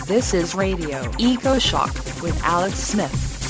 This is Radio Eco Shock with Alex Smith.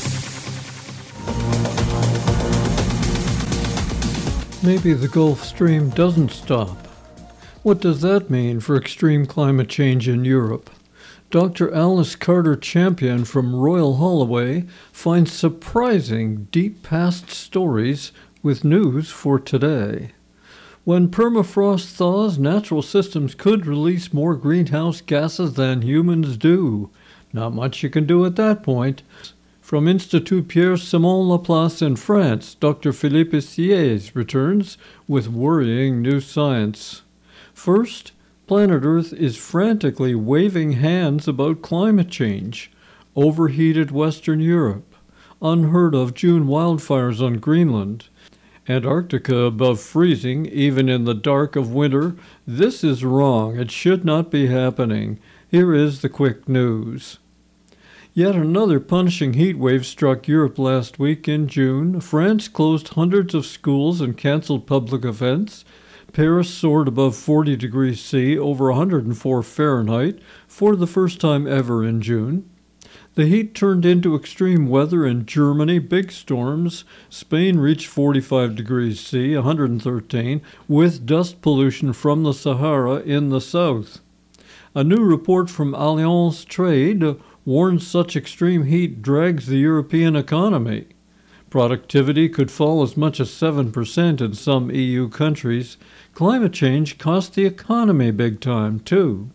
Maybe the Gulf Stream doesn't stop. What does that mean for extreme climate change in Europe? Dr. Alice Carter Champion from Royal Holloway finds surprising deep past stories with news for today. When permafrost thaws, natural systems could release more greenhouse gases than humans do. Not much you can do at that point. From Institut Pierre-Simon Laplace in France, Dr. Philippe Sieyès returns with worrying new science. First, planet Earth is frantically waving hands about climate change. Overheated Western Europe, unheard of June wildfires on Greenland, Antarctica above freezing, even in the dark of winter. This is wrong. It should not be happening. Here is the quick news. Yet another punishing heat wave struck Europe last week in June. France closed hundreds of schools and canceled public events. Paris soared above 40 degrees C, over 104 Fahrenheit, for the first time ever in June. The heat turned into extreme weather in Germany, big storms. Spain reached 45 degrees C, 113, with dust pollution from the Sahara in the south. A new report from Allianz Trade warns such extreme heat drags the European economy. Productivity could fall as much as 7% in some EU countries. Climate change cost the economy big time, too.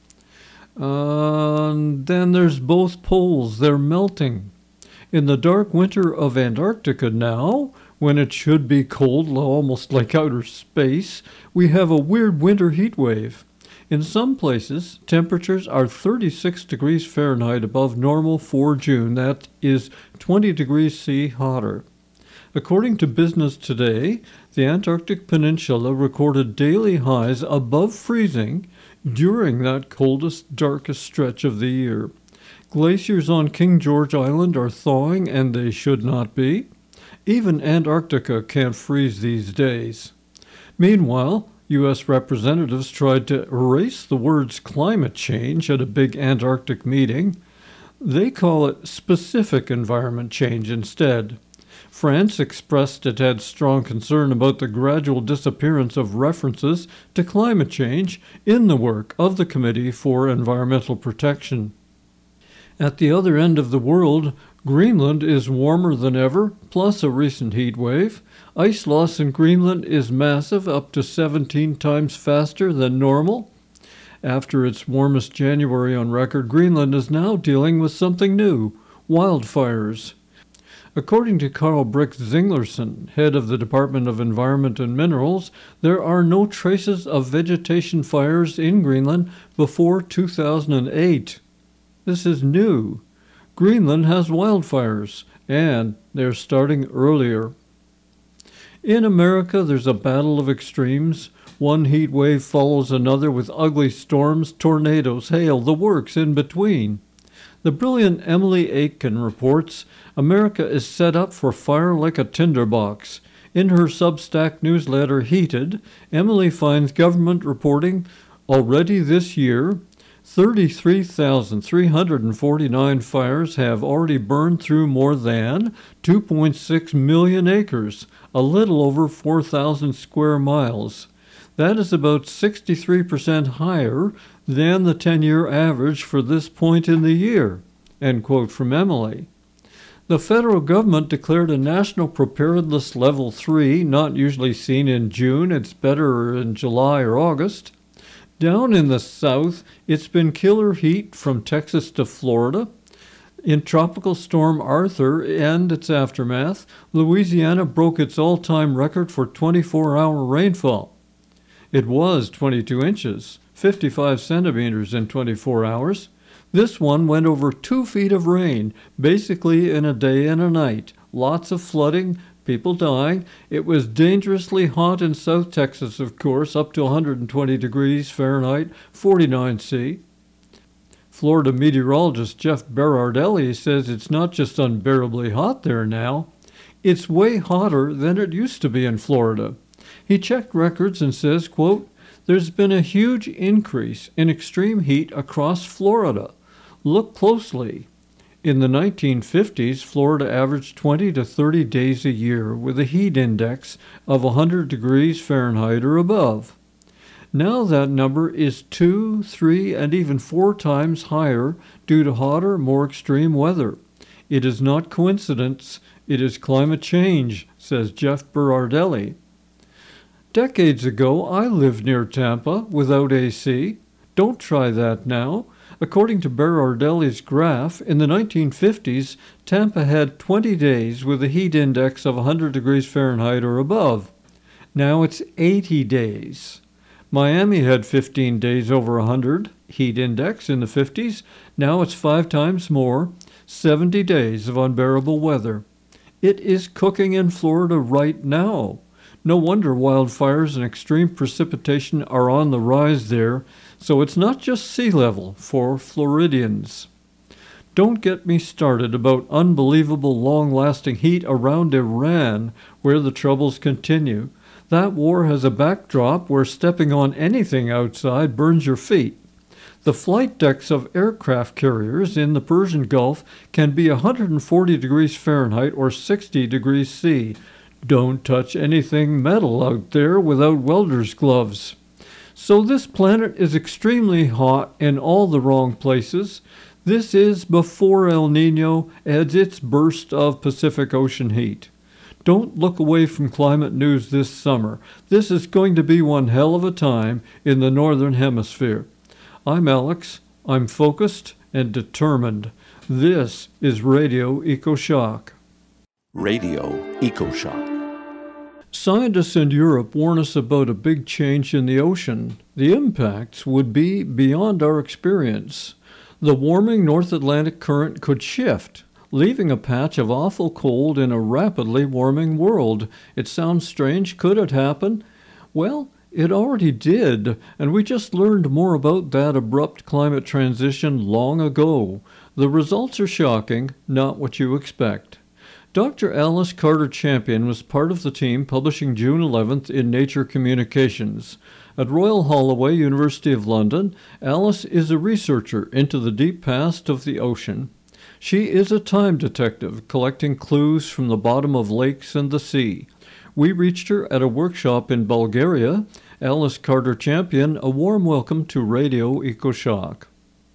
Then there's both poles. They're melting. In the dark winter of Antarctica now, when it should be cold, almost like outer space, we have a weird winter heat wave. In some places, temperatures are 36 degrees Fahrenheit above normal for June. That is 20 degrees C hotter. According to Business Today, the Antarctic Peninsula recorded daily highs above freezing during that coldest, darkest stretch of the year. Glaciers on King George Island are thawing, and they should not be. Even Antarctica can't freeze these days. Meanwhile, U.S. representatives tried to erase the words climate change at a big Antarctic meeting. They call it specific environment change instead. France expressed it had strong concern about the gradual disappearance of references to climate change in the work of the Committee for Environmental Protection. At the other end of the world, Greenland is warmer than ever, plus a recent heat wave. Ice loss in Greenland is massive, up to 17 times faster than normal. After its warmest January on record, Greenland is now dealing with something new: wildfires. According to Carl Brix Zinglerson, head of the Department of Environment and Minerals, there are no traces of vegetation fires in Greenland before 2008. This is new. Greenland has wildfires, and they're starting earlier. In America, there's a battle of extremes. One heat wave follows another with ugly storms, tornadoes, hail, the works in between. The brilliant Emily Aitken reports, America is set up for fire like a tinderbox. In her Substack newsletter, Heated, Emily finds government reporting already this year, 33,349 fires have already burned through more than 2.6 million acres, a little over 4,000 square miles. That is about 63% higher than the 10-year average for this point in the year, end quote from Emily. The federal government declared a national preparedness level 3, not usually seen in June. It's better in July or August. Down in the south, it's been killer heat from Texas to Florida. In Tropical Storm Arthur and its aftermath, Louisiana broke its all-time record for 24-hour rainfall. It was 22 inches, 55 centimeters in 24 hours. This one went over 2 feet of rain, basically in a day and a night. Lots of flooding, people dying. It was dangerously hot in South Texas, of course, up to 120 degrees Fahrenheit, 49 C. Florida meteorologist Jeff Berardelli says it's not just unbearably hot there now. It's way hotter than it used to be in Florida. He checked records and says, quote, there's been a huge increase in extreme heat across Florida. Look closely. In the 1950s, Florida averaged 20 to 30 days a year with a heat index of 100 degrees Fahrenheit or above. Now that number is 2, 3, and even 4 times higher due to hotter, more extreme weather. It is not coincidence, it is climate change, says Jeff Berardelli. Decades ago, I lived near Tampa without AC. Don't try that now. According to Berardelli's graph, in the 1950s, Tampa had 20 days with a heat index of 100 degrees Fahrenheit or above. Now it's 80 days. Miami had 15 days over 100 heat index in the 50s. Now it's 5 times more, 70 days of unbearable weather. It is cooking in Florida right now. No wonder wildfires and extreme precipitation are on the rise there, so it's not just sea level for Floridians. Don't get me started about unbelievable long-lasting heat around Iran, where the troubles continue. That war has a backdrop where stepping on anything outside burns your feet. The flight decks of aircraft carriers in the Persian Gulf can be 140 degrees Fahrenheit or 60 degrees C. Don't touch anything metal out there without welder's gloves. So this planet is extremely hot in all the wrong places. This is before El Niño adds its burst of Pacific Ocean heat. Don't look away from climate news this summer. This is going to be one hell of a time in the Northern Hemisphere. I'm Alex. I'm focused and determined. This is Radio EcoShock. Radio EcoShock. Scientists in Europe warn us about a big change in the ocean. The impacts would be beyond our experience. The warming North Atlantic current could shift, leaving a patch of awful cold in a rapidly warming world. It sounds strange. Could it happen? Well, it already did, and we just learned more about that abrupt climate transition long ago. The results are shocking, not what you expect. Dr. Alice Carter-Champion was part of the team publishing June 11th in Nature Communications. At Royal Holloway, University of London, Alice is a researcher into the deep past of the ocean. She is a time detective collecting clues from the bottom of lakes and the sea. We reached her at a workshop in Bulgaria. Alice Carter-Champion, a warm welcome to Radio EcoShock.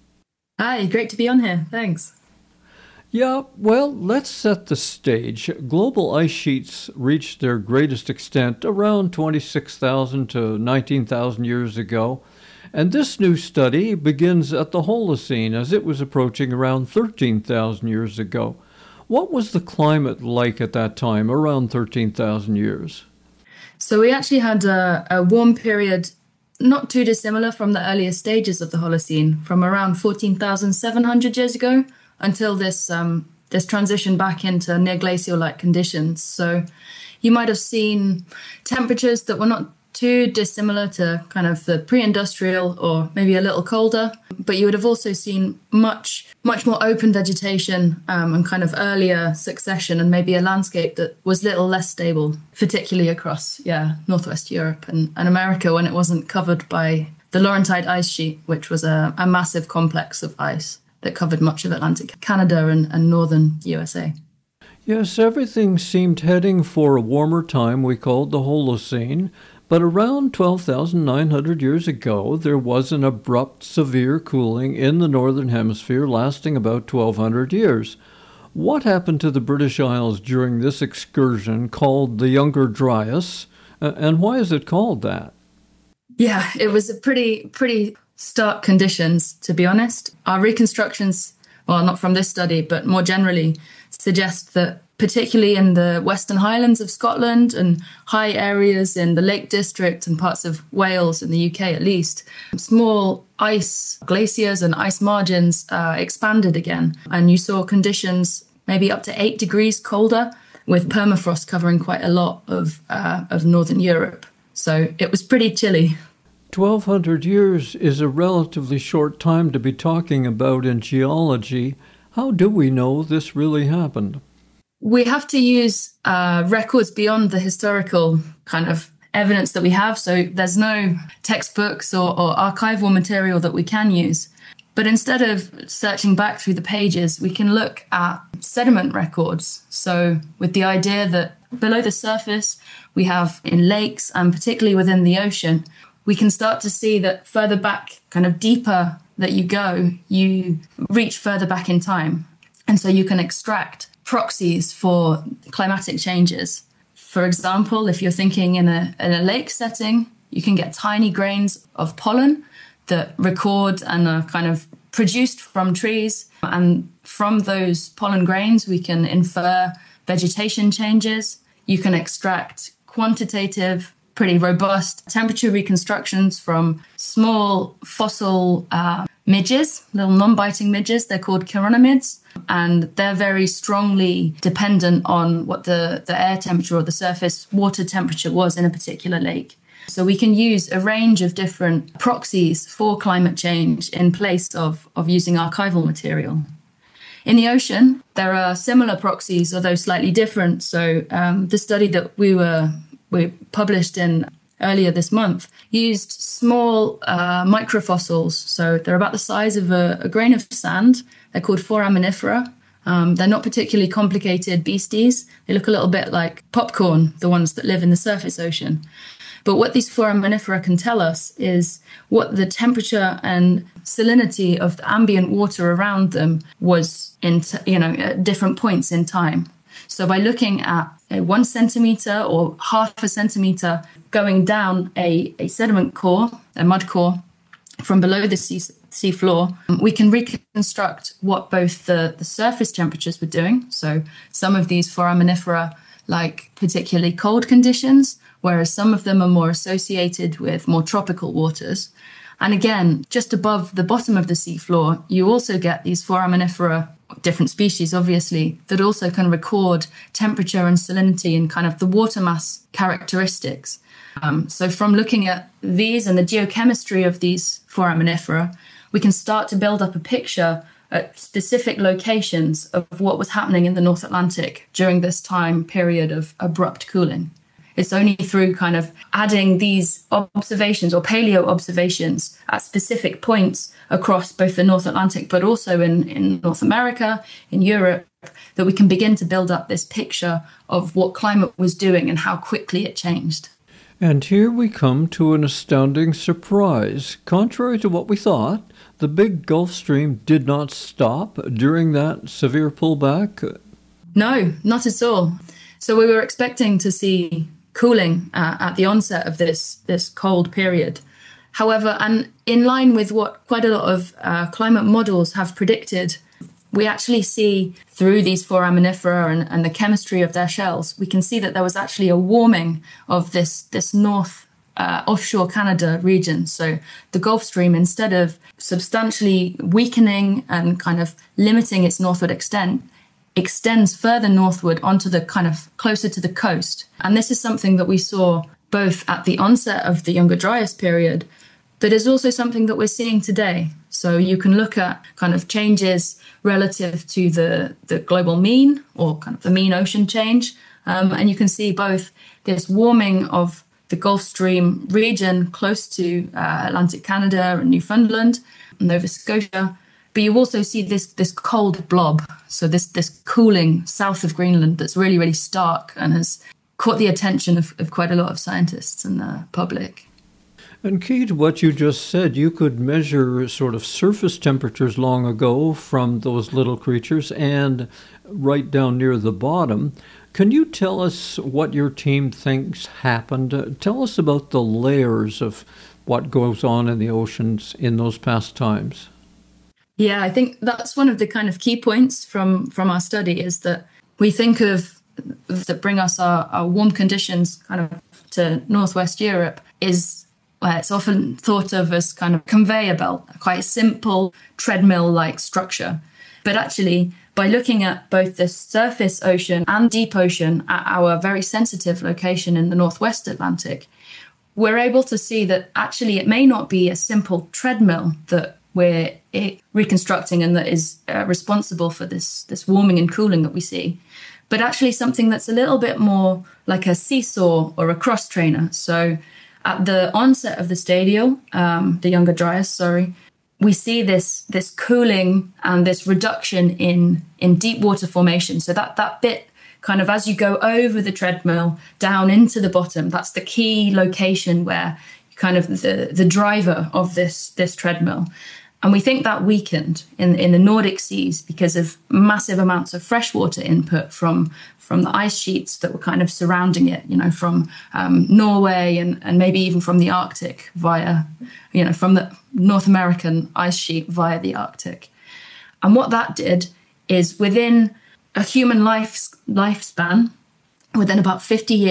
Hi, great to be on here. Thanks. Yeah, well, let's set the stage. Global ice sheets reached their greatest extent around 26,000 to 19,000 years ago, and this new study begins at the Holocene as it was approaching around 13,000 years ago. What was the climate like at that time, around 13,000 years? So we actually had a warm period not too dissimilar from the earlier stages of the Holocene, from around 14,700 years ago until this transition back into near glacial-like conditions. So you might have seen temperatures that were not too dissimilar to kind of the pre-industrial or maybe a little colder, but you would have also seen much more open vegetation and kind of earlier succession, and maybe a landscape that was a little less stable, particularly across Northwest Europe and America when it wasn't covered by the Laurentide ice sheet, which was a massive complex of ice that covered much of Atlantic Canada and northern USA. Yes, everything seemed heading for a warmer time we called the Holocene, but around 12,900 years ago, there was an abrupt, severe cooling in the Northern Hemisphere lasting about 1,200 years. What happened to the British Isles during this excursion called the Younger Dryas, and why is it called that? Yeah, it was a pretty stark conditions, to be honest. Our reconstructions, well, not from this study, but more generally, suggest that particularly in the Western Highlands of Scotland and high areas in the Lake District and parts of Wales in the UK at least, small ice glaciers and ice margins expanded again. And you saw conditions maybe up to 8 degrees colder, with permafrost covering quite a lot of Northern Europe. So it was pretty chilly. 1,200 years is a relatively short time to be talking about in geology. How do we know this really happened? We have to use records beyond the historical kind of evidence that we have. So there's no textbooks or archival material that we can use. But instead of searching back through the pages, we can look at sediment records. So with the idea that below the surface, we have in lakes and particularly within the ocean, we can start to see that further back, kind of deeper that you go, you reach further back in time. And so you can extract proxies for climatic changes. For example, if you're thinking in a lake setting, you can get tiny grains of pollen that record and are kind of produced from trees. And from those pollen grains, we can infer vegetation changes. You can extract quantitative, pretty robust temperature reconstructions from small fossil midges, little non-biting midges. They're called chironomids, and they're very strongly dependent on what the air temperature or the surface water temperature was in a particular lake. So we can use a range of different proxies for climate change in place of using archival material. In the ocean, there are similar proxies, although slightly different. So the study that we published in earlier this month used small microfossils. So they're about the size of a grain of sand. They're called foraminifera. They're not particularly complicated beasties. They look a little bit like popcorn, the ones that live in the surface ocean. But what these foraminifera can tell us is what the temperature and salinity of the ambient water around them was at different points in time. So by looking at a 1 centimeter or half a centimeter going down a sediment core, a mud core, from below the sea floor, we can reconstruct what both the surface temperatures were doing. So some of these foraminifera like particularly cold conditions, whereas some of them are more associated with more tropical waters. And again, just above the bottom of the seafloor, you also get these foraminifera, different species, obviously, that also can record temperature and salinity and kind of the water mass characteristics. So from looking at these and the geochemistry of these foraminifera, we can start to build up a picture at specific locations of what was happening in the North Atlantic during this time period of abrupt cooling. It's only through kind of adding these observations or paleo observations at specific points across both the North Atlantic, but also in North America, in Europe, that we can begin to build up this picture of what climate was doing and how quickly it changed. And here we come to an astounding surprise. Contrary to what we thought, the big Gulf Stream did not stop during that severe pullback. No, not at all. So we were expecting to see cooling at the onset of this cold period. However, and in line with what quite a lot of climate models have predicted, we actually see through these foraminifera and the chemistry of their shells, we can see that there was actually a warming of this north offshore Canada region. So the Gulf Stream, instead of substantially weakening and kind of limiting its northward extent, extends further northward onto the kind of closer to the coast. And this is something that we saw both at the onset of the Younger Dryas period, but is also something that we're seeing today. So you can look at kind of changes relative to the global mean or kind of the mean ocean change. And you can see both this warming of the Gulf Stream region close to Atlantic Canada and Newfoundland, Nova Scotia. But you also see this cold blob, so this cooling south of Greenland that's really, really stark and has caught the attention of quite a lot of scientists and the public. And key to what you just said, you could measure sort of surface temperatures long ago from those little creatures and right down near the bottom. Can you tell us what your team thinks happened? Tell us about the layers of what goes on in the oceans in those past times. Yeah, I think that's one of the kind of key points from our study is that we think of that bring us our warm conditions kind of to Northwest Europe is it's often thought of as kind of conveyor belt, quite a simple treadmill-like structure. But actually, by looking at both the surface ocean and deep ocean at our very sensitive location in the Northwest Atlantic, we're able to see that actually it may not be a simple treadmill that we're reconstructing and that is responsible for this warming and cooling that we see, but actually something that's a little bit more like a seesaw or a cross trainer. So at the onset of the stadial, the Younger Dryas, we see this cooling and this reduction in deep water formation. So that bit kind of, as you go over the treadmill down into the bottom, that's the key location where kind of the driver of this treadmill. And we think that weakened in the Nordic seas because of massive amounts of freshwater input from the ice sheets that were kind of surrounding it, from Norway and maybe even from the Arctic via, from the North American ice sheet via the Arctic. And what that did is within a human lifespan, within about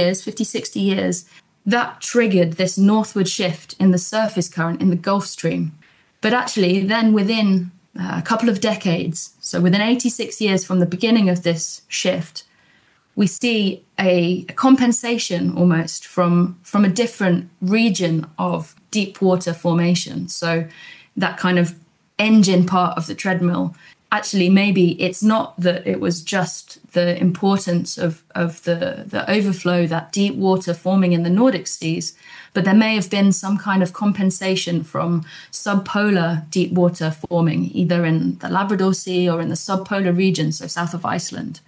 60 years, that triggered this northward shift in the surface current in the Gulf Stream. But actually, then within a couple of decades, so within 86 years from the beginning of this shift, we see a compensation almost from a different region of deep water formation. So that kind of engine part of the treadmill, actually, maybe it's not that it was just the importance of the overflow, that deep water forming in the Nordic seas, but there may have been some kind of compensation from subpolar deep water forming, either in the Labrador Sea or in the subpolar region, so south of Iceland.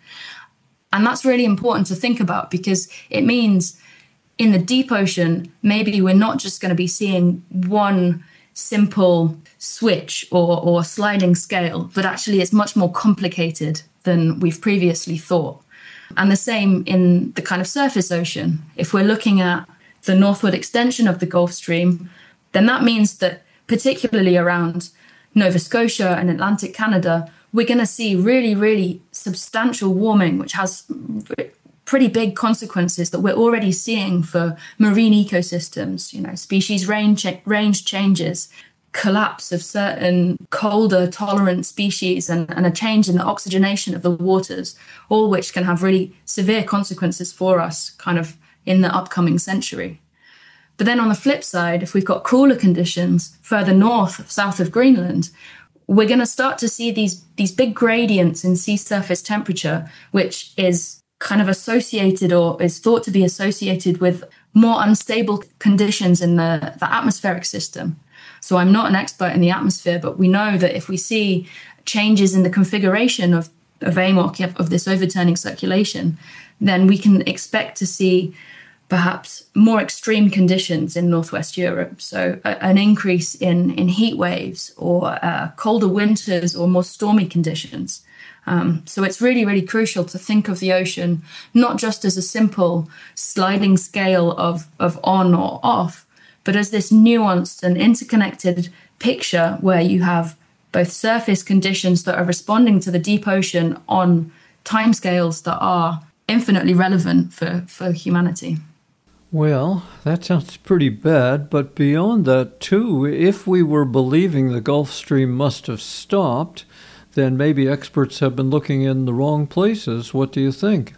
And that's really important to think about because it means in the deep ocean, maybe we're not just going to be seeing one simple switch or sliding scale, but actually it's much more complicated than we've previously thought. And the same in the kind of surface ocean. If we're looking at the northward extension of the Gulf Stream, then that means that particularly around Nova Scotia and Atlantic Canada, we're going to see really, really substantial warming, which has pretty big consequences that we're already seeing for marine ecosystems, species range changes, collapse of certain colder tolerant species and a change in the oxygenation of the waters, all which can have really severe consequences for us kind of in the upcoming century. But then on the flip side, if we've got cooler conditions further north, south of Greenland, we're going to start to see these big gradients in sea surface temperature, which is kind of associated or is thought to be associated with more unstable conditions in the atmospheric system. So I'm not an expert in the atmosphere, but we know that if we see changes in the configuration of AMOC, of this overturning circulation, then we can expect to see perhaps more extreme conditions in Northwest Europe. So an increase in heat waves or colder winters or more stormy conditions. So it's really, really crucial to think of the ocean not just as a simple sliding scale of on or off, but as this nuanced and interconnected picture where you have both surface conditions that are responding to the deep ocean on timescales that are infinitely relevant for humanity. Well, that sounds pretty bad, but beyond that too, if we were believing the Gulf Stream must have stopped, then maybe experts have been looking in the wrong places. What do you think?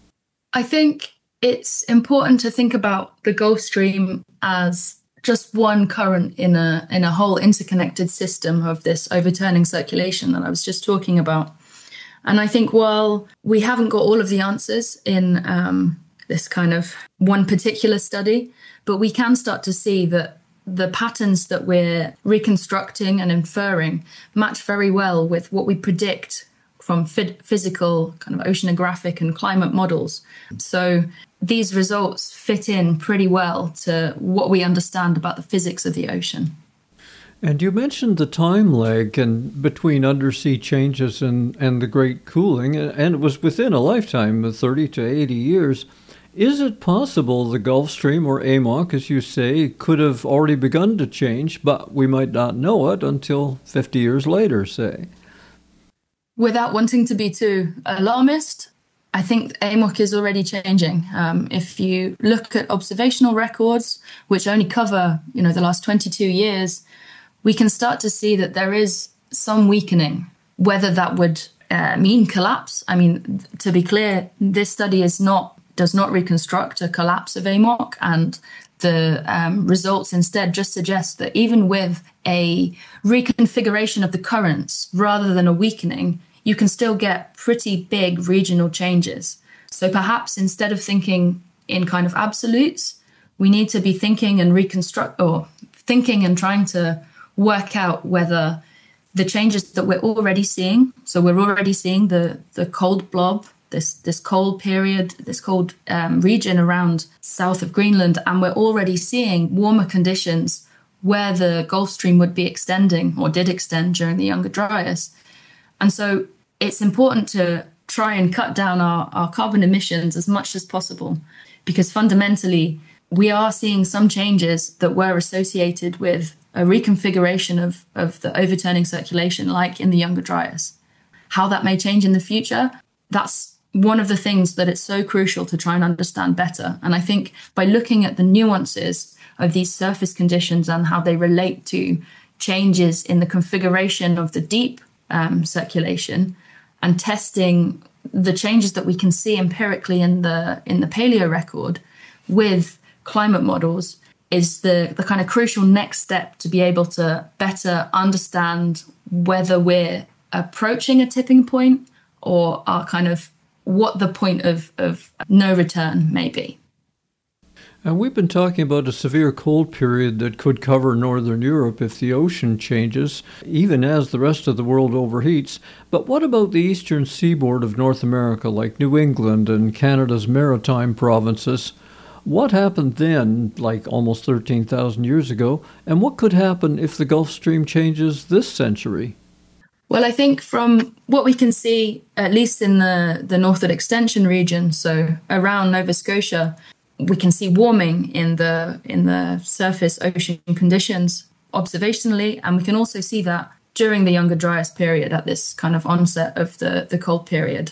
I think it's important to think about the Gulf Stream as just one current in a whole interconnected system of this overturning circulation that I was just talking about. And I think while we haven't got all of the answers in this kind of one particular study, but we can start to see that the patterns that we're reconstructing and inferring match very well with what we predict from physical kind of oceanographic and climate models. So these results fit in pretty well to what we understand about the physics of the ocean. And you mentioned the time lag between undersea changes and the great cooling, and it was within a lifetime of 30 to 80 years. Is it possible the Gulf Stream, or AMOC, as you say, could have already begun to change, but we might not know it until 50 years later, say? Without wanting to be too alarmist, I think AMOC is already changing. If you look at observational records, which only cover, the last 22 years, we can start to see that there is some weakening. Whether that would mean collapse, I mean, to be clear, this study does not reconstruct a collapse of AMOC, and the results instead just suggest that even with a reconfiguration of the currents rather than a weakening, you can still get pretty big regional changes. So perhaps instead of thinking in kind of absolutes, we need to be thinking and trying to work out whether the changes that we're already seeing, so we're already seeing the cold blob, this cold period, this cold region around south of Greenland, and we're already seeing warmer conditions where the Gulf Stream would be extending or did extend during the Younger Dryas. And so it's important to try and cut down our carbon emissions as much as possible, because fundamentally we are seeing some changes that were associated with a reconfiguration of the overturning circulation, like in the Younger Dryas. How that may change in the future, that's one of the things that it's so crucial to try and understand better. And I think by looking at the nuances of these surface conditions and how they relate to changes in the configuration of the deep circulation, and testing the changes that we can see empirically in the paleo record with climate models, is the kind of crucial next step to be able to better understand whether we're approaching a tipping point or are kind of what the point of no return may be. And we've been talking about a severe cold period that could cover northern Europe if the ocean changes, even as the rest of the world overheats. But what about the eastern seaboard of North America, like New England and Canada's maritime provinces? What happened then, like almost 13,000 years ago, and what could happen if the Gulf Stream changes this century? Well, I think from what we can see, at least in the northern extension region, so around Nova Scotia, we can see warming in the surface ocean conditions observationally, and we can also see that during the Younger Dryas period at this kind of onset of the cold period.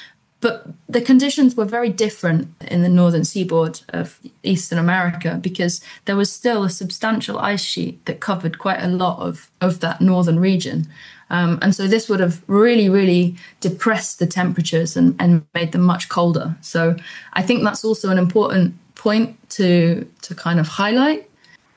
But the conditions were very different in the northern seaboard of Eastern America, because there was still a substantial ice sheet that covered quite a lot of that northern region. And so this would have really, really depressed the temperatures and made them much colder. So I think that's also an important point to kind of highlight.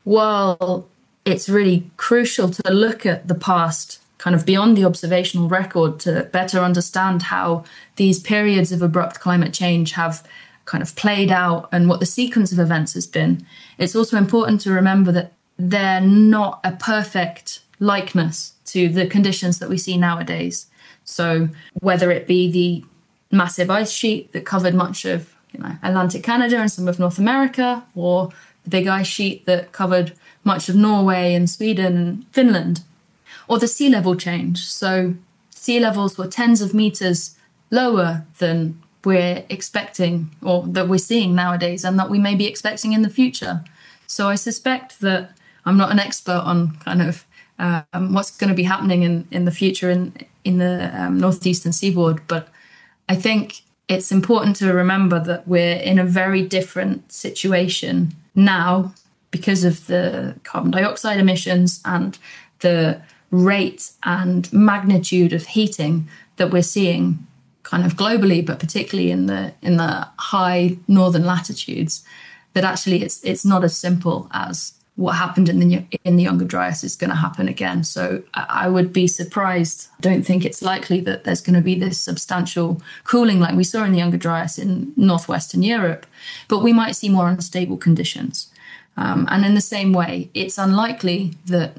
While it's really crucial to look at the past kind of beyond the observational record to better understand how these periods of abrupt climate change have kind of played out and what the sequence of events has been, it's also important to remember that they're not a perfect likeness to the conditions that we see nowadays. So whether it be the massive ice sheet that covered much of Atlantic Canada and some of North America, or the big ice sheet that covered much of Norway and Sweden and Finland, or the sea level change. So sea levels were tens of meters lower than we're expecting, or that we're seeing nowadays, and that we may be expecting in the future. So I suspect that I'm not an expert on kind of what's going to be happening in the future in the northeastern seaboard, but I think it's important to remember that we're in a very different situation now because of the carbon dioxide emissions and the rate and magnitude of heating that we're seeing kind of globally, but particularly in the high northern latitudes, that actually it's not as simple as what happened in the Younger Dryas is going to happen again. So I would be surprised. I don't think it's likely that there's going to be this substantial cooling like we saw in the Younger Dryas in northwestern Europe, but we might see more unstable conditions. And in the same way, it's unlikely that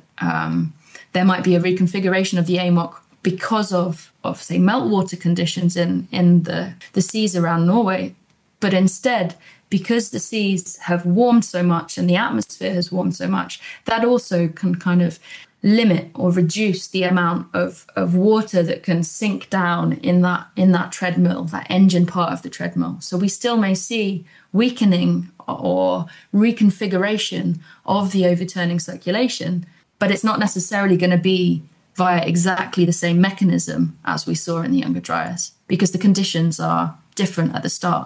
there might be a reconfiguration of the AMOC because of say, meltwater conditions in the seas around Norway, but instead, because the seas have warmed so much and the atmosphere has warmed so much, that also can kind of limit or reduce the amount of water that can sink down in that treadmill, that engine part of the treadmill. So we still may see weakening or reconfiguration of the overturning circulation, but it's not necessarily going to be via exactly the same mechanism as we saw in the Younger Dryas, because the conditions are different at the start.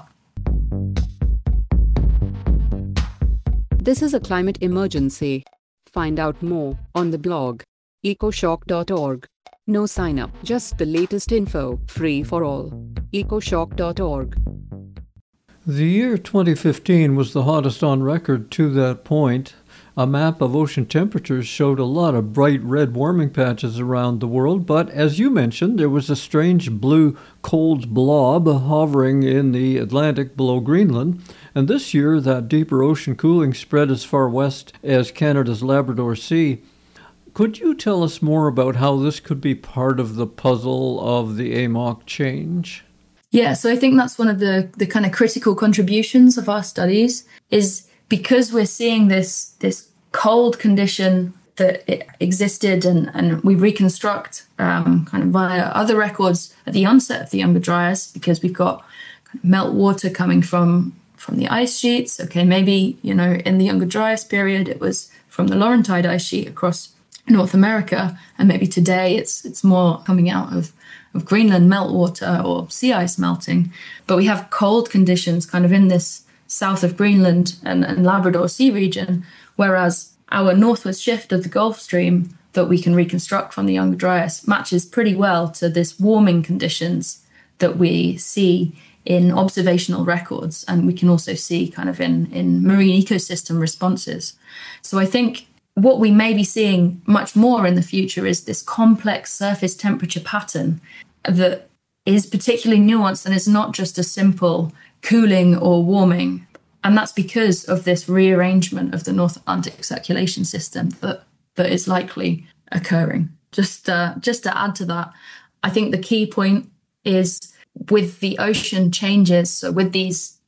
This is a climate emergency. Find out more on the blog ecoshock.org. No sign up, just the latest info, free for all. ecoshock.org. The year 2015 was the hottest on record to that point. A map of ocean temperatures showed a lot of bright red warming patches around the world, but as you mentioned, there was a strange blue cold blob hovering in the Atlantic below Greenland. And this year, that deeper ocean cooling spread as far west as Canada's Labrador Sea. Could you tell us more about how this could be part of the puzzle of the AMOC change? Yeah, so I think that's one of the kind of critical contributions of our studies, is because we're seeing this cold condition that it existed and we reconstruct kind of via other records at the onset of the Younger Dryas, because we've got kind of meltwater coming from the ice sheets. Okay, maybe, in the Younger Dryas period, it was from the Laurentide ice sheet across North America, and maybe today it's more coming out of Greenland meltwater or sea ice melting. But we have cold conditions kind of in this south of Greenland and Labrador Sea region, whereas our northward shift of the Gulf Stream that we can reconstruct from the Younger Dryas matches pretty well to this warming conditions that we see in observational records, and we can also see kind of in marine ecosystem responses. So I think what we may be seeing much more in the future is this complex surface temperature pattern that is particularly nuanced and is not just a simple cooling or warming. And that's because of this rearrangement of the North Atlantic circulation system that is likely occurring. Just to add to that, I think the key point is with the ocean changes, so with these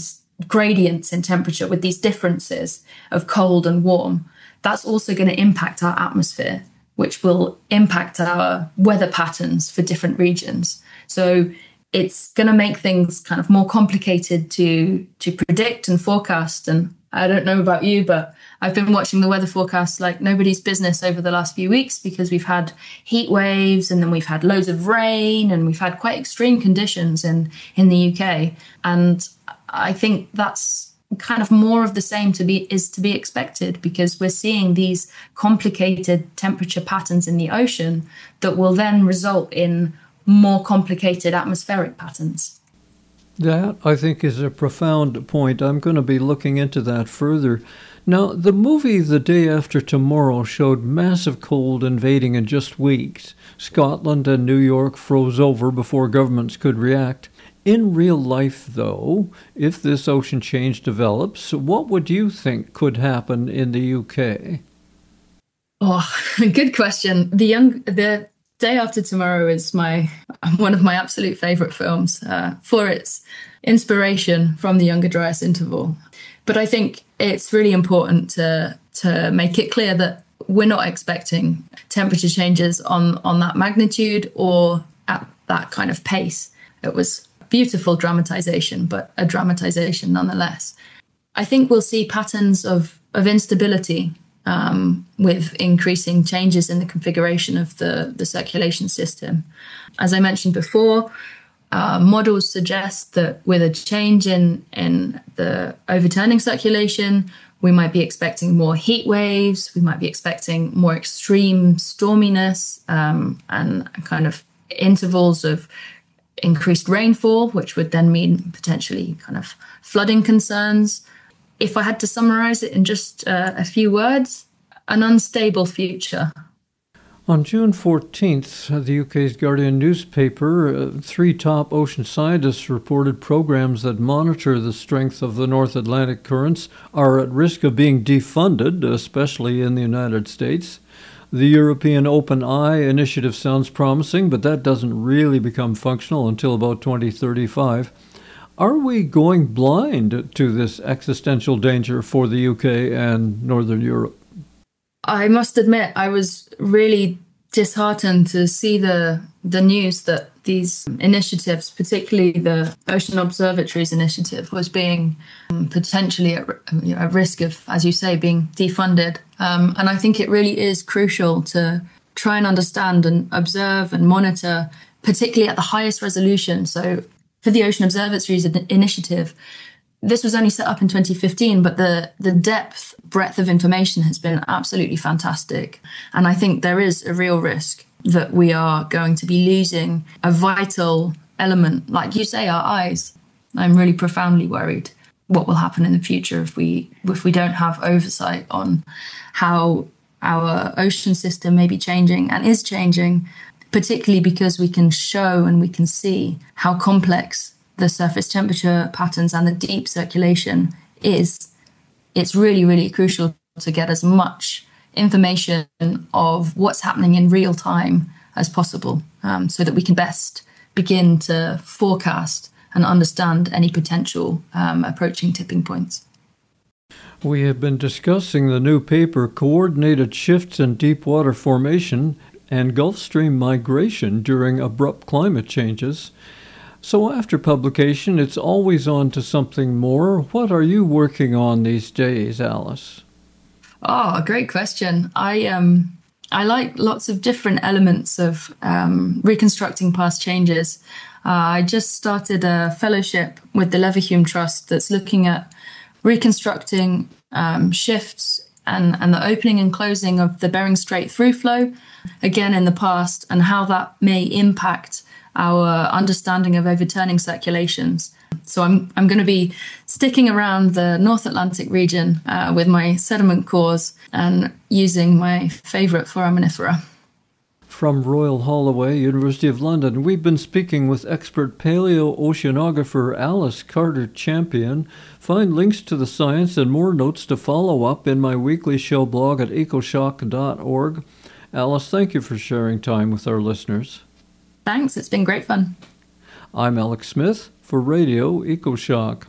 gradients in temperature, with these differences of cold and warm, that's also going to impact our atmosphere, which will impact our weather patterns for different regions. So it's going to make things kind of more complicated to predict and forecast. And I don't know about you, but I've been watching the weather forecasts like nobody's business over the last few weeks, because we've had heat waves and then we've had loads of rain and we've had quite extreme conditions in the UK. And I think that's kind of more of the same to be expected, because we're seeing these complicated temperature patterns in the ocean that will then result in more complicated atmospheric patterns. That, I think, is a profound point. I'm going to be looking into that further. Now, the movie The Day After Tomorrow showed massive cold invading in just weeks. Scotland and New York froze over before governments could react. In real life, though, if this ocean change develops, what would you think could happen in the UK? Oh, good question. The Day After Tomorrow is one of my absolute favourite films for its inspiration from the Younger Dryas interval. But I think it's really important to make it clear that we're not expecting temperature changes on that magnitude or at that kind of pace. It was beautiful dramatization, but a dramatization nonetheless. I think we'll see patterns of instability with increasing changes in the configuration of the circulation system. As I mentioned before, models suggest that with a change in the overturning circulation, we might be expecting more heat waves, we might be expecting more extreme storminess and kind of intervals of increased rainfall, which would then mean potentially kind of flooding concerns. If I had to summarize it in just a few words, an unstable future. On June 14th, the UK's Guardian newspaper, 3 top ocean scientists reported programs that monitor the strength of the North Atlantic currents are at risk of being defunded, especially in the United States. The European Open Eye initiative sounds promising, but that doesn't really become functional until about 2035. Are we going blind to this existential danger for the UK and Northern Europe? I must admit, I was really disheartened to see the news that these initiatives, particularly the Ocean Observatories initiative, was being potentially at risk of, as you say, being defunded. And I think it really is crucial to try and understand and observe and monitor, particularly at the highest resolution. So for the Ocean Observatories initiative, this was only set up in 2015, but the breadth of information has been absolutely fantastic. And I think there is a real risk that we are going to be losing a vital element, like you say, our eyes. I'm really profoundly worried what will happen in the future if we don't have oversight on how our ocean system may be changing and is changing, particularly because we can show and we can see how complex the surface temperature patterns and the deep circulation is. It's really, really crucial to get as much information of what's happening in real time as possible, so that we can best begin to forecast and understand any potential approaching tipping points. We have been discussing the new paper, Coordinated Shifts in Deep Water Formation and Gulf Stream Migration During Abrupt Climate Changes. So after publication, it's always on to something more. What are you working on these days, Alice? Oh, great question. I like lots of different elements of reconstructing past changes. I just started a fellowship with the Leverhulme Trust that's looking at reconstructing shifts and the opening and closing of the Bering Strait through flow, again in the past, and how that may impact our understanding of overturning circulations. So I'm going to be sticking around the North Atlantic region with my sediment cores and using my favourite foraminifera. From Royal Holloway, University of London, we've been speaking with expert paleoceanographer Alice Carter-Champion. Find links to the science and more notes to follow up in my weekly show blog at ecoshock.org. Alice, thank you for sharing time with our listeners. Thanks, it's been great fun. I'm Alex Smith for Radio EcoShock.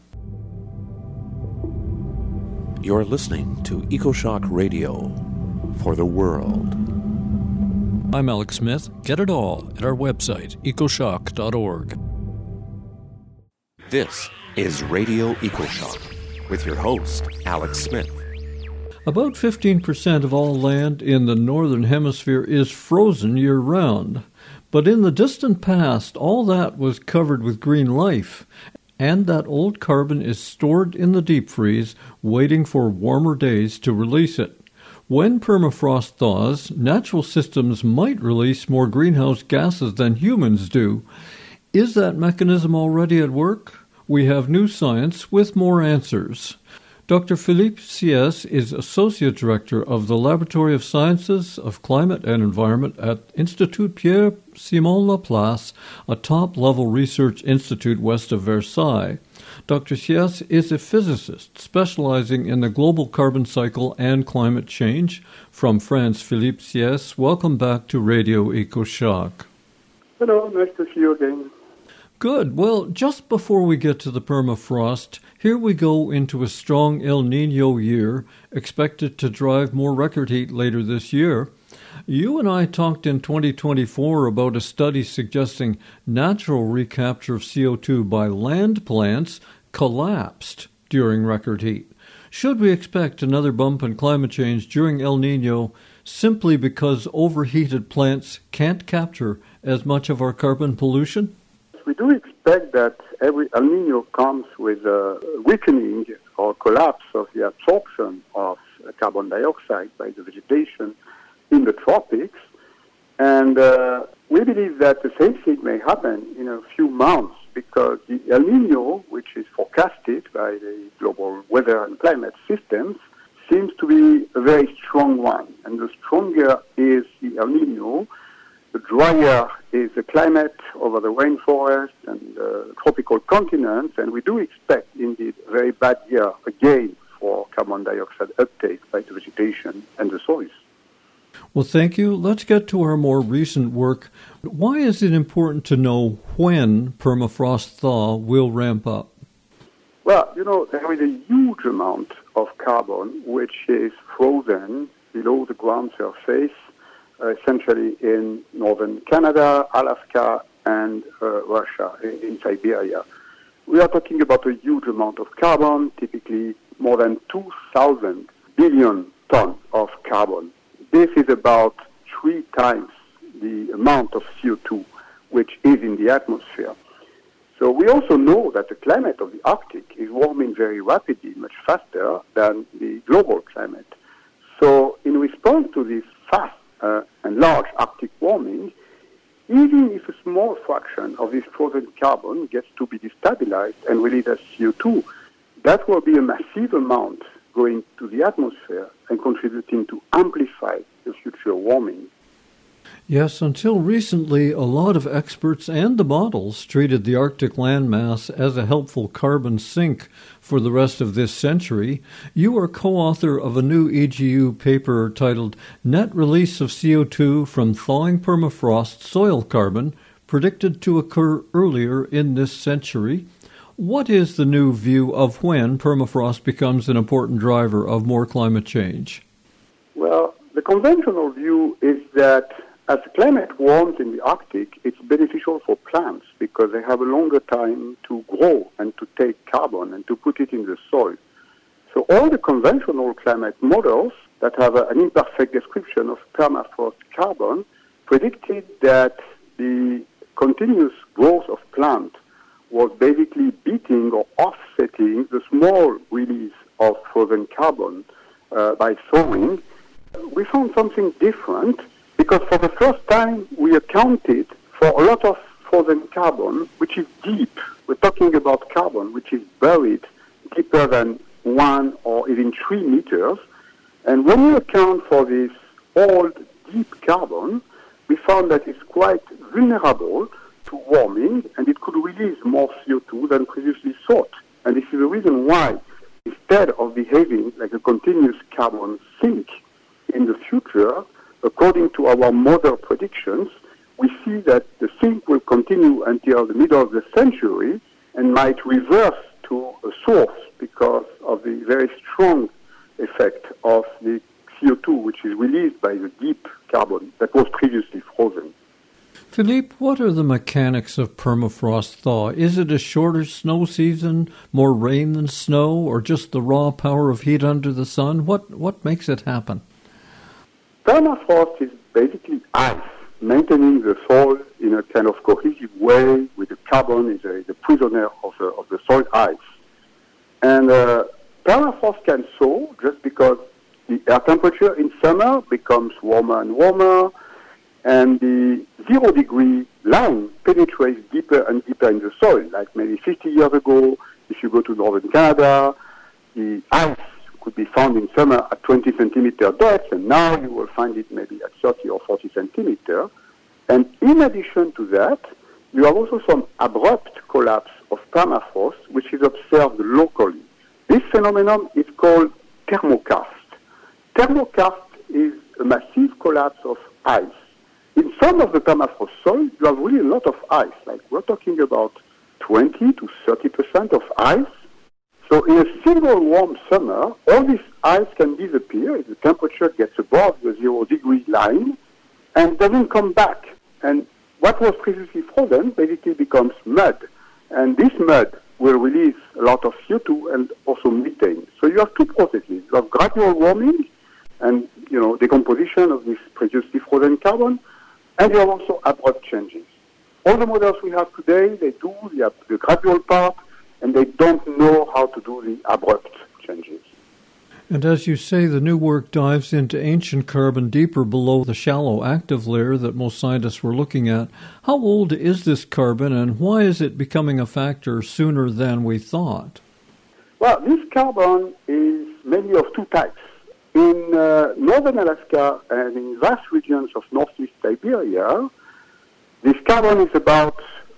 You're listening to EcoShock Radio for the world. I'm Alex Smith. Get it all at our website, ecoshock.org. This is Radio EcoShock with your host, Alex Smith. About 15% of all land in the Northern Hemisphere is frozen year-round. But in the distant past, all that was covered with green life, and that old carbon is stored in the deep freeze, waiting for warmer days to release it. When permafrost thaws, natural systems might release more greenhouse gases than humans do. Is that mechanism already at work? We have new science with more answers. Dr. Philippe Sieyès is Associate Director of the Laboratory of Sciences of Climate and Environment at Institut Pierre-Simon Laplace, a top-level research institute west of Versailles. Dr. Sieyès is a physicist specializing in the global carbon cycle and climate change. From France, Philippe Sieyès, welcome back to Radio EcoShock. Hello, nice to see you again. Good. Well, just before we get to the permafrost, here we go into a strong El Niño year, expected to drive more record heat later this year. You and I talked in 2024 about a study suggesting natural recapture of CO2 by land plants collapsed during record heat. Should we expect another bump in climate change during El Niño simply because overheated plants can't capture as much of our carbon pollution? We do expect that every El Niño comes with a weakening or collapse of the absorption of carbon dioxide by the vegetation in the tropics. And we believe that the same thing may happen in a few months because the El Niño, which is forecasted by the global weather and climate systems, seems to be a very strong one. And the stronger is the El Niño, the drier is the climate over the rainforest and the tropical continents, and we do expect, indeed, a very bad year again for carbon dioxide uptake by the vegetation and the soils. Well, thank you. Let's get to our more recent work. Why is it important to know when permafrost thaw will ramp up? Well, there is a huge amount of carbon which is frozen below the ground surface, essentially in northern Canada, Alaska, and Russia, in Siberia. We are talking about a huge amount of carbon, typically more than 2,000 billion tons of carbon. This is about 3 times the amount of CO2 which is in the atmosphere. So we also know that the climate of the Arctic is warming very rapidly, much faster than the global climate. So in response to this fast and large Arctic warming, even if a small fraction of this frozen carbon gets to be destabilized and released as CO2, that will be a massive amount going to the atmosphere and contributing to amplify the future warming. Yes, until recently, a lot of experts and the models treated the Arctic landmass as a helpful carbon sink for the rest of this century. You are co-author of a new EGU paper titled Net Release of CO2 from Thawing Permafrost Soil Carbon, Predicted to Occur Earlier in This Century. What is the new view of when permafrost becomes an important driver of more climate change? Well, the conventional view is that as the climate warms in the Arctic, it's beneficial for plants because they have a longer time to grow and to take carbon and to put it in the soil. So all the conventional climate models that have an imperfect description of permafrost carbon predicted that the continuous growth of plants was basically beating or offsetting the small release of frozen carbon by thawing. We found something different because for the first time we accounted for a lot of frozen carbon which is deep. We're talking about carbon which is buried deeper than 1 or even 3 meters. And when we account for this old deep carbon, we found that it's quite vulnerable to warming and it could release more CO2 than previously thought. And this is the reason why, instead of behaving like a continuous carbon sink in the future, according to our model predictions, we see that the sink will continue until the middle of the century and might reverse to a source because of the very strong effect of the CO2 which is released by the deep carbon that was previously frozen. Philippe, what are the mechanics of permafrost thaw? Is it a shorter snow season, more rain than snow, or just the raw power of heat under the sun? What makes it happen? Permafrost is basically ice, maintaining the soil in a kind of cohesive way with the carbon is a prisoner of the soil ice. And permafrost can thaw just because the air temperature in summer becomes warmer and warmer, and the 0-degree line penetrates deeper and deeper in the soil. Like maybe 50 years ago, if you go to northern Canada, the ice could be found in summer at 20 centimeter depth, and now you will find it maybe at 30 or 40 centimeter. And in addition to that, you have also some abrupt collapse of permafrost, which is observed locally. This phenomenon is called thermokarst. Thermokarst is a massive collapse of ice. In some of the permafrost soil, you have really a lot of ice. Like we're talking about 20 to 30% of ice. So in a single warm summer, all this ice can disappear if the temperature gets above the 0-degree line and doesn't come back. And what was previously frozen basically becomes mud. And this mud will release a lot of CO2 and also methane. So you have two processes. You have gradual warming and, decomposition of this previously frozen carbon, and you have also abrupt changes. All the models we have today, they do the gradual part, and they don't know how to do the abrupt changes. And as you say, the new work dives into ancient carbon deeper below the shallow active layer that most scientists were looking at. How old is this carbon, and why is it becoming a factor sooner than we thought? Well, this carbon is mainly of two types. In northern Alaska and in vast regions of northeast Siberia, this carbon is about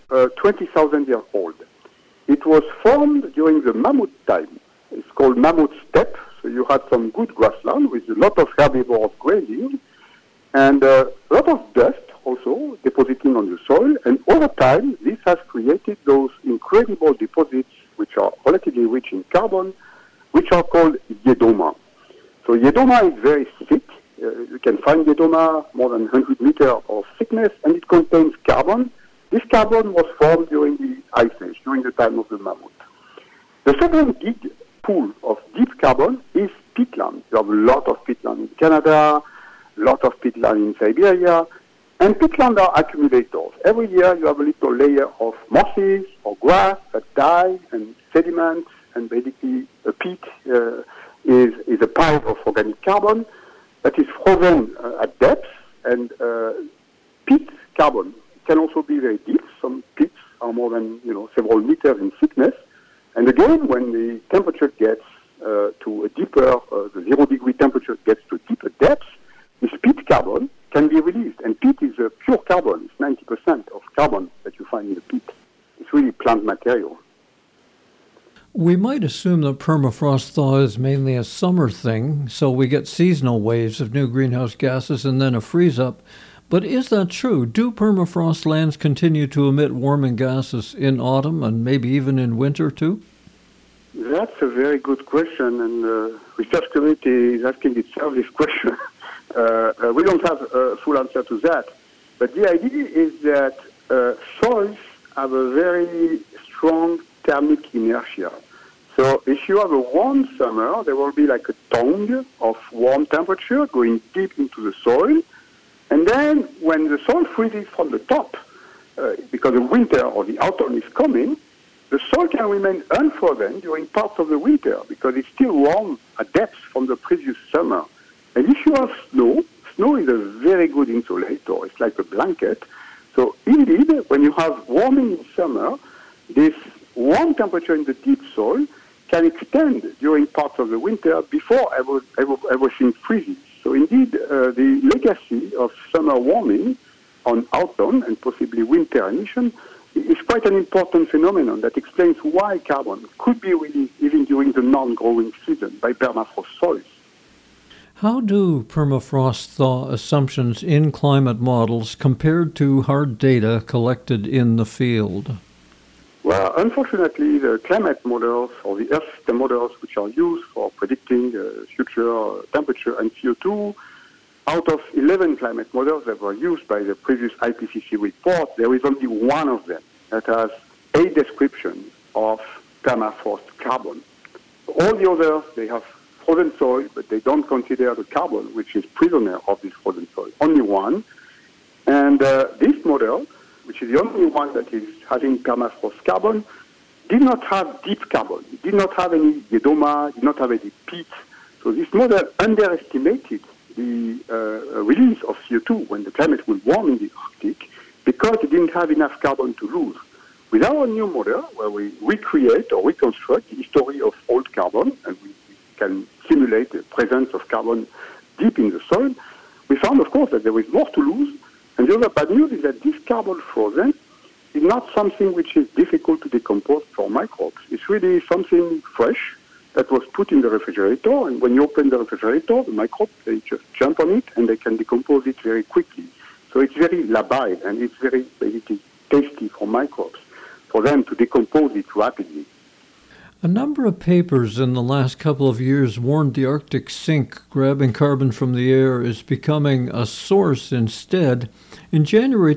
20,000 years old. It was formed during the mammoth time. It's called mammoth steppe. So you had some good grassland with a lot of herbivores grazing and a lot of dust also depositing on the soil. And over time, this has created those incredible deposits which are relatively rich in carbon, which are called Yedoma. So Yedoma is very thick. You can find Yedoma more than 100 meters of thickness, and it contains carbon. This carbon was formed during the Ice Age, during the time of the mammoth. The second big pool of deep carbon is peatland. You have a lot of peatland in Canada, a lot of peatland in Siberia, and peatland are accumulators. Every year you have a little layer of mosses or grass that die and sediments, and basically a peat is a pile of organic carbon that is frozen at depth, and peat carbon can also be very deep. Some peats are more than several meters in thickness. And again, when the temperature gets to a deeper, the 0-degree temperature gets to deeper depths, this peat carbon can be released. And peat is pure carbon. It's 90% of carbon that you find in the peat. It's really plant material. We might assume that permafrost thaw is mainly a summer thing, so we get seasonal waves of new greenhouse gases and then a freeze-up. But is that true? Do permafrost lands continue to emit warming gases in autumn and maybe even in winter too? That's a very good question, and the research community is asking itself this question. We don't have a full answer to that. But the idea is that soils have a very strong thermic inertia. So if you have a warm summer, there will be like a tongue of warm temperature going deep into the soil. And then when the soil freezes from the top, because the winter or the autumn is coming, the soil can remain unfrozen during parts of the winter because it's still warm at depth from the previous summer. And if you have snow, snow is a very good insulator. It's like a blanket. So indeed, when you have warming in summer, this warm temperature in the deep soil can extend during parts of the winter before everything freezes. So indeed, the legacy of summer warming on autumn and possibly winter emission is quite an important phenomenon that explains why carbon could be released even during the non-growing season by permafrost soils. How do permafrost thaw assumptions in climate models compared to hard data collected in the field? Well, unfortunately, the climate models or the Earth system models which are used for predicting future temperature and CO2, out of 11 climate models that were used by the previous IPCC report, there is only one of them that has a description of permafrost carbon. All the others, they have frozen soil, but they don't consider the carbon, which is prisoner of this frozen soil. Only one. And this model, which is the only one that is having permafrost carbon, did not have deep carbon. It did not have any Yedoma, did not have any peat. So this model underestimated the release of CO2 when the climate will warm in the Arctic because it didn't have enough carbon to lose. With our new model, where we recreate or reconstruct the history of old carbon, and we can simulate the presence of carbon deep in the soil, we found, of course, that there is more to lose. And the other bad news is that this carbon frozen is not something which is difficult to decompose for microbes. It's really something fresh that was put in the refrigerator, and when you open the refrigerator, the microbes, they just jump on it and they can decompose it very quickly. So it's very labile and it's very basically tasty for microbes, for them to decompose it rapidly. A number of papers in the last couple of years warned the Arctic sink grabbing carbon from the air is becoming a source instead. In January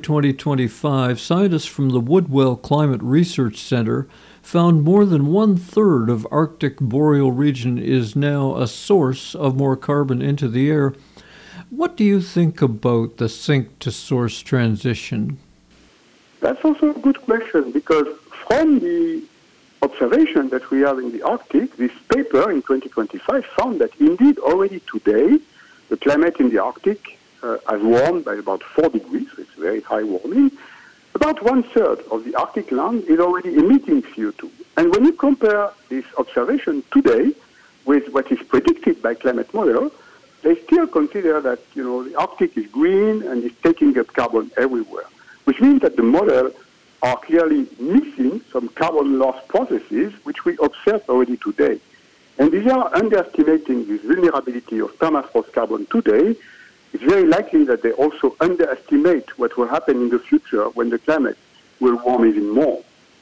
2025, scientists from the Woodwell Climate Research Center found more than 1/3 of Arctic boreal region is now a source of more carbon into the air. What do you think about the sink to source transition? That's also a good question, because from the observation that we have in the Arctic, this paper in 2025 found that indeed already today the climate in the Arctic has warmed by about 4 degrees, so it's very high warming. About 1/3 of the Arctic land is already emitting CO2. And when you compare this observation today with what is predicted by climate model, they still consider that, the Arctic is green and is taking up carbon everywhere, which means that the model are clearly missing some carbon loss processes which we observe already today. And these are underestimating this vulnerability of permafrost carbon today. It's very likely that they also underestimate what will happen in the future when the climate will warm even more.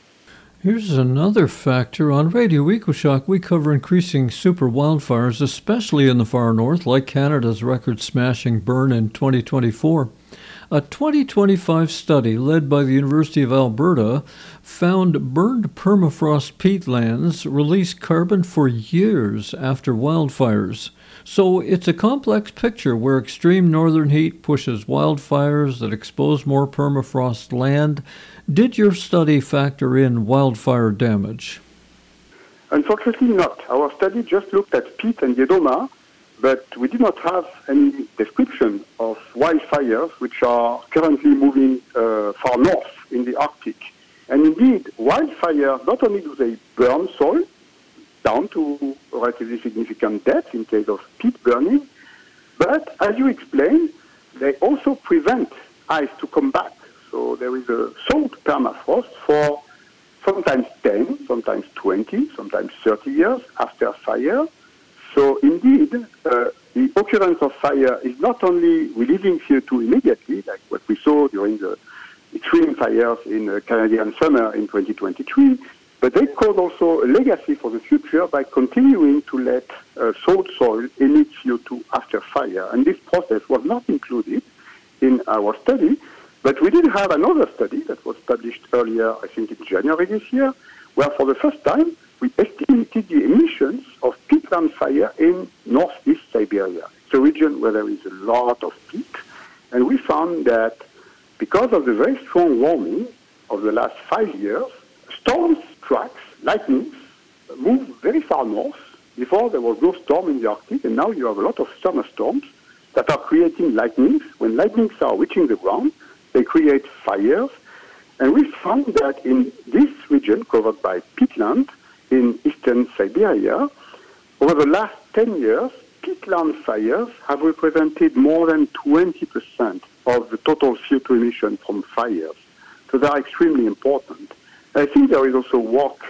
Here's another factor. On Radio EcoShock, we cover increasing super wildfires, especially in the far north, like Canada's record-smashing burn in 2024. A 2025 study led by the University of Alberta found burned permafrost peatlands release carbon for years after wildfires. So it's a complex picture where extreme northern heat pushes wildfires that expose more permafrost land. Did your study factor in wildfire damage? Unfortunately not. Our study just looked at peat and Yedoma, but we did not have any description of wildfires which are currently moving far north in the Arctic. And indeed, wildfires, not only do they burn soil down to relatively significant depth in case of peat burning, but as you explained, they also prevent ice to come back. So there is a salt permafrost for sometimes 10, sometimes 20, sometimes 30 years after fire. So indeed, the occurrence of fire is not only releasing CO2 immediately, like what we saw during the extreme fires in the Canadian summer in 2023, but they cause also a legacy for the future by continuing to let salt soil emit CO2 after fire. And this process was not included in our study, but we did have another study that was published earlier, I think in January this year, where for the first time we estimated the emissions of peatland fire in northeast Siberia. It's a region where there is a lot of peat, and we found that because of the very strong warming of the last 5 years, storms, tracks, lightnings moved very far north. Before there was no storm in the Arctic, and now you have a lot of summer storms that are creating lightnings. When lightnings are reaching the ground, they create fires. And we found that in this region covered by peatland in eastern Siberia, over the last 10 years, peatland fires have represented more than 20% of the total CO2 emission from fires. So they are extremely important. I think there is also work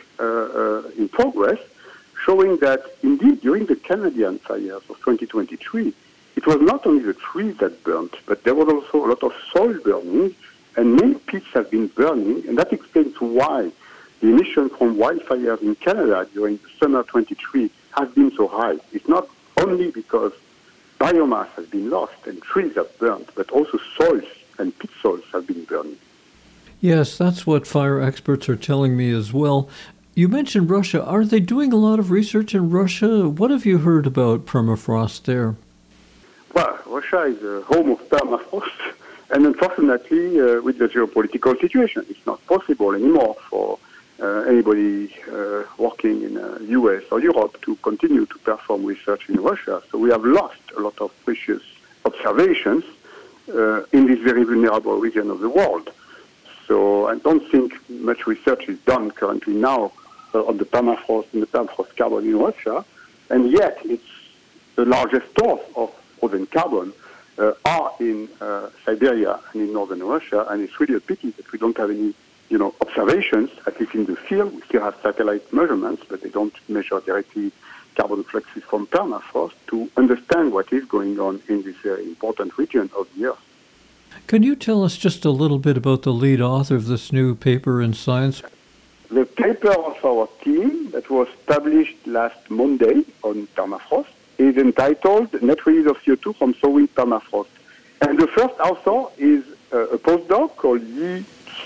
in progress showing that indeed during the Canadian fires of 2023, it was not only the trees that burnt, but there was also a lot of soil burning, and many pits have been burning, and that explains why the emission from wildfires in Canada during the summer 23 has been so high. It's not only because biomass has been lost and trees have burnt, but also soils and pit soils have been burning. Yes, that's what fire experts are telling me as well. You mentioned Russia. Are they doing a lot of research in Russia? What have you heard about permafrost there? Well, Russia is a home of permafrost, and unfortunately, with the geopolitical situation, it's not possible anymore for anybody working in the US or Europe to continue to perform research in Russia. So we have lost a lot of precious observations in this very vulnerable region of the world. So I don't think much research is done currently now on the permafrost and the permafrost carbon in Russia, and yet it's the largest source of frozen carbon are in Siberia and in northern Russia, and it's really a pity that we don't have any observations, at least in the field. We still have satellite measurements, but they don't measure directly carbon fluxes from permafrost to understand what is going on in this very important region of the Earth. Can you tell us just a little bit about the lead author of this new paper in Science? The paper of our team that was published last Monday on permafrost is entitled Net Release of CO2 from Sowing Permafrost. And the first author is a postdoc called Yi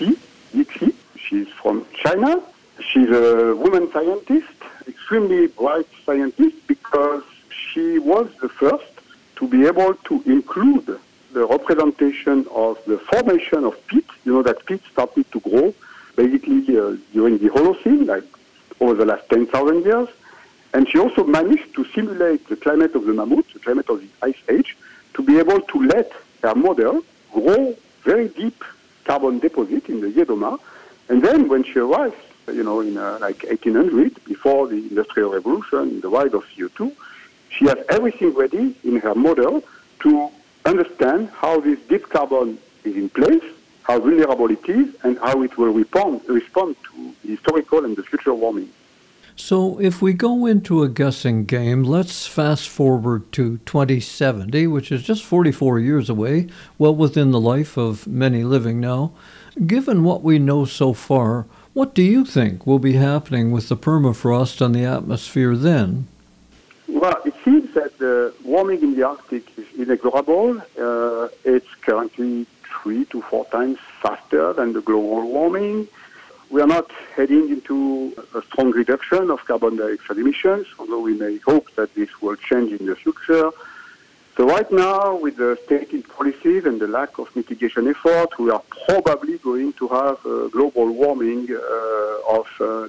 Qi. She's from China. She's a woman scientist, extremely bright scientist, because she was the first to be able to include the representation of the formation of peat. You know that peat started to grow basically during the Holocene, like over the last 10,000 years. And she also managed to simulate the climate of the mammoth, the climate of the Ice Age, to be able to let her model grow very deep carbon deposit in the Yedoma. And then when she arrives, in like 1800, before the Industrial Revolution, in the rise of CO2, she has everything ready in her model to understand how this deep carbon is in place, how vulnerable it is, and how it will respond to the historical and the future warming. So if we go into a guessing game, let's fast forward to 2070, which is just 44 years away, well within the life of many living now. Given what we know so far, what do you think will be happening with the permafrost on the atmosphere then? Well, it seems that the warming in the Arctic is inexorable. It's currently 3 to 4 times faster than the global warming. We are not heading into a strong reduction of carbon dioxide emissions, although we may hope that this will change in the future. So right now, with the stated policies and the lack of mitigation effort, we are probably going to have a global warming of,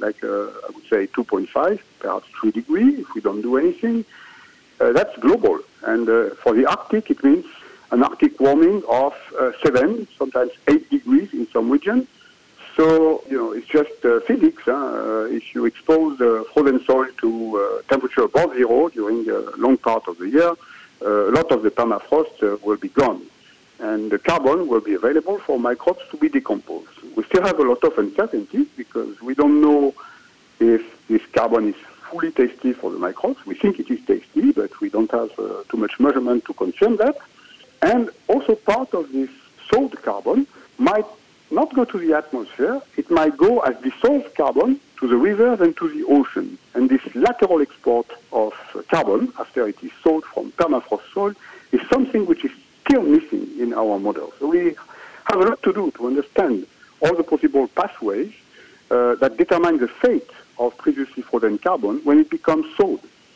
I would say, 2.5, perhaps 3 degrees if we don't do anything. That's global. And for the Arctic, it means an Arctic warming of 7, sometimes 8 degrees in some regions. So, it's just physics. If you expose the frozen soil to temperature above zero during a long part of the year, a lot of the permafrost will be gone. and the carbon will be available for microbes to be decomposed. We still have a lot of uncertainty because we don't know if this carbon is fully tasty for the microbes. We think it is tasty, but we don't have too much measurement to confirm that. And also part of this sold carbon might not go to the atmosphere. It might go as dissolved carbon to the rivers and to the ocean. And this lateral export of carbon, after it is sold from permafrost soil, is something which is still missing in our model. So we have a lot to do to understand all the possible pathways that determine the fate of previously frozen carbon when it becomes sold.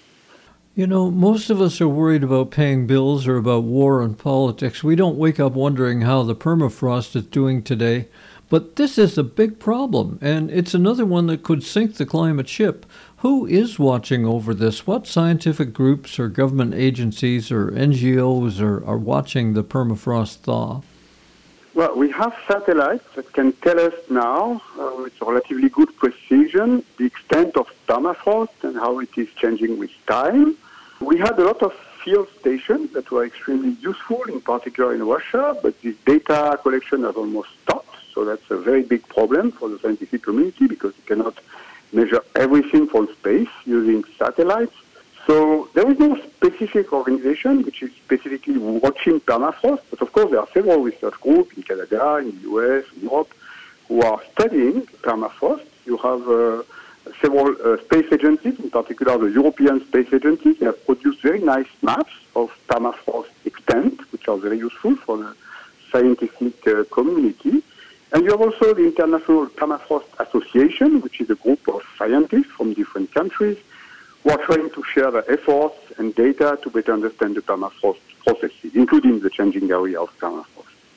You know, most of us are worried about paying bills or about war and politics. We don't wake up wondering how the permafrost is doing today. But this is a big problem, and it's another one that could sink the climate ship. Who is watching over this? What scientific groups or government agencies or NGOs are watching the permafrost thaw? Well, we have satellites that can tell us now, with relatively good precision, the extent of permafrost and how it is changing with time. We had a lot of field stations that were extremely useful, in particular in Russia, but this data collection has almost stopped. So that's a very big problem for the scientific community because you cannot measure everything from space using satellites. So there is no specific organization which is specifically watching permafrost, but of course there are several research groups in Canada, in the US, in Europe, who are studying permafrost. You have several space agencies, in particular the European Space Agency. They have produced very nice maps of permafrost extent, which are very useful for the scientific community. And you have also the International Permafrost Association, which is a group of scientists from different countries who are trying to share their efforts and data to better understand the permafrost processes, including the changing area of permafrost.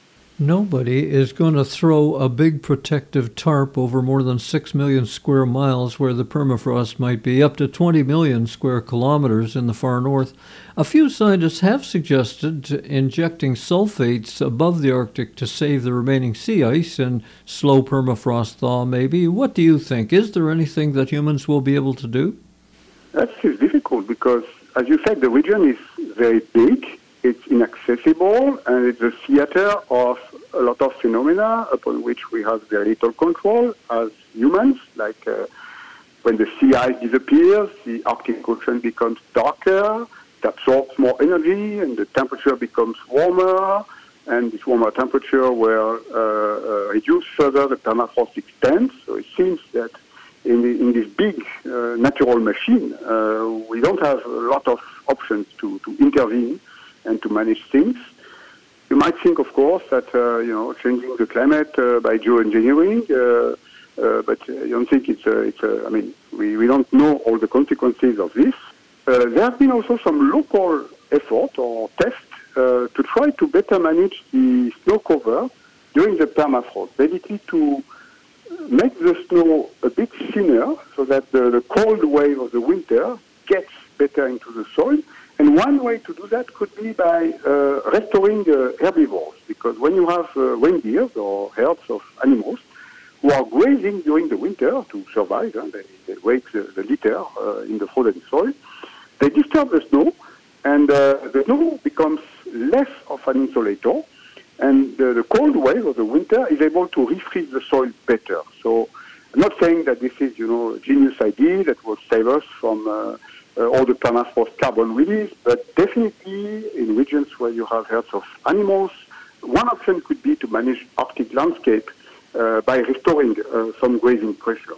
Nobody is going to throw a big protective tarp over more than 6 million square miles where the permafrost might be up to 20 million square kilometers in the far north. A few scientists have suggested injecting sulfates above the Arctic to save the remaining sea ice and slow permafrost thaw maybe. What do you think? Is there anything that humans will be able to do? That's difficult because, as you said, the region is very big. It's inaccessible, and it's a theater of a lot of phenomena upon which we have very little control as humans, like when the sea ice disappears, the Arctic Ocean becomes darker, it absorbs more energy, and the temperature becomes warmer, and this warmer temperature will reduce further the permafrost extent. So it seems that in this big natural machine, we don't have a lot of options to intervene and to manage things. You might think, of course, that changing the climate by geoengineering, but I don't think I mean, we don't know all the consequences of this. There have been also some local effort or tests to try to better manage the snow cover during the permafrost, basically to make the snow a bit thinner so that the cold wave of the winter gets better into the soil. And one way to do that could be by restoring herbivores, because when you have reindeers or herds of animals who are grazing during the winter to survive, and they wake the litter in the frozen soil, they disturb the snow, and the snow becomes less of an insulator, and the cold wave of the winter is able to refreeze the soil better. So I'm not saying that this is, a genius idea that will save us from all the permafrost carbon release, but definitely in regions where you have herds of animals, one option could be to manage Arctic landscape by restoring some grazing pressure.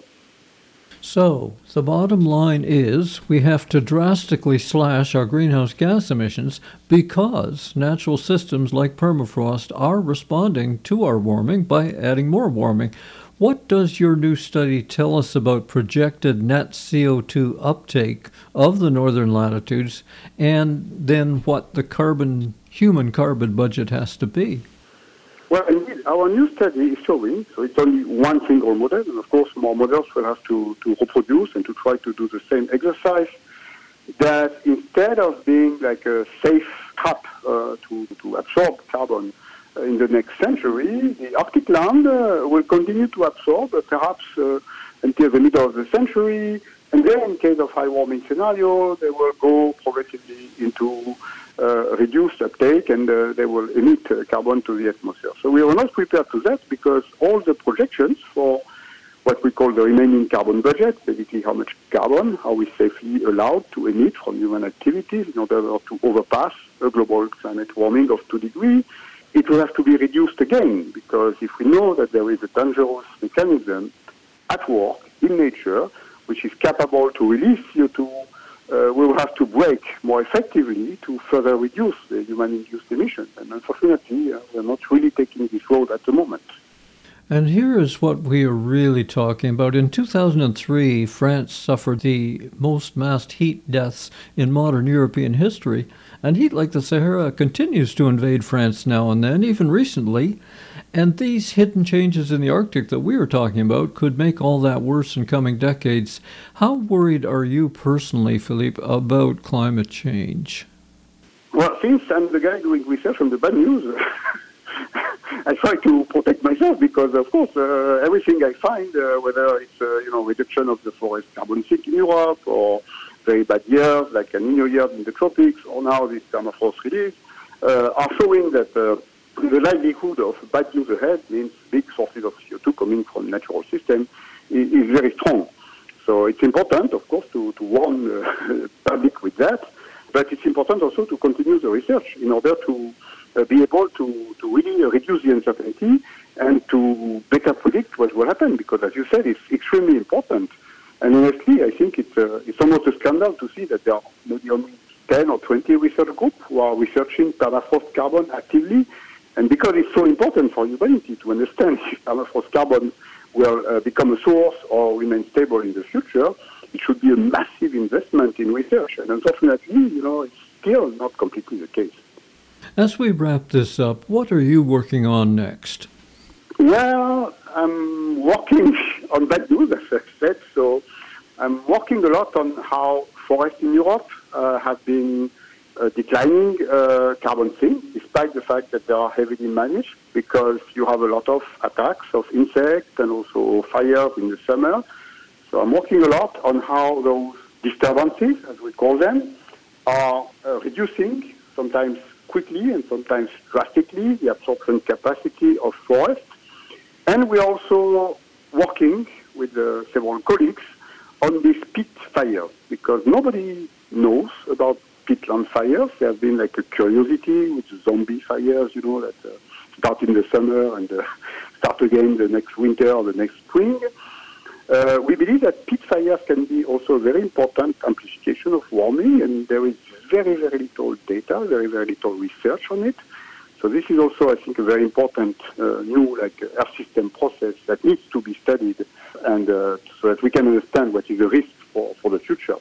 So, the bottom line is we have to drastically slash our greenhouse gas emissions because natural systems like permafrost are responding to our warming by adding more warming. What does your new study tell us about projected net CO2 uptake of the northern latitudes, and then what the human carbon budget has to be? Well, indeed, our new study is showing, so it's only one single model, and of course more models will have to reproduce and to try to do the same exercise, that instead of being like a safe trap to absorb carbon in the next century, the Arctic land will continue to absorb, perhaps until the middle of the century, and then in case of high warming scenario, they will go progressively into reduced uptake, and they will emit carbon to the atmosphere. So we were not prepared to that because all the projections for what we call the remaining carbon budget, basically how much carbon are we safely allowed to emit from human activities in order to overpass a global climate warming of 2 degrees, it will have to be reduced again, because if we know that there is a dangerous mechanism at work in nature which is capable to release CO2, we will have to brake more effectively to further reduce the human-induced emissions. And unfortunately, we're not really taking this road at the moment. And here is what we are really talking about. In 2003, France suffered the most mass heat deaths in modern European history. And heat like the Sahara continues to invade France now and then, even recently. And these hidden changes in the Arctic that we were talking about could make all that worse in coming decades. How worried are you personally, Philippe, about climate change? Well, since I'm the guy doing research on the bad news, I try to protect myself because, of course, everything I find, whether it's reduction of the forest carbon sink in Europe or very bad years like El Niño years in the tropics, or now this permafrost release, are showing that the likelihood of bad news ahead means big sources of CO2 coming from natural system is very strong. So it's important, of course, to warn the public with that, but it's important also to continue the research in order to be able to really reduce the uncertainty and to better predict what will happen, because, as you said, it's extremely important. And honestly, I think it's almost a scandal to see that there are maybe only 10 or 20 research groups who are researching permafrost carbon actively. And because it's so important for humanity to understand if permafrost carbon will become a source or remain stable in the future, it should be a massive investment in research. And unfortunately, it's still not completely the case. As we wrap this up, what are you working on next? Well, I'm working on bad news, as I said. So I'm working a lot on how forests in Europe have been declining carbon sink, despite the fact that they are heavily managed, because you have a lot of attacks of insects and also fires in the summer. So I'm working a lot on how those disturbances, as we call them, are reducing, sometimes quickly and sometimes drastically, the absorption capacity of forests. And we're also working with several colleagues on these peat fires, because nobody knows about peatland fires. They have been like a curiosity with zombie fires, that start in the summer and start again the next winter or the next spring. We believe that peat fires can be also a very important amplification of warming, and there is very, very little data, very, very little research on it. So this is also, I think, a very important new Earth system process that needs to be studied, and so that we can understand what is the risk for the future.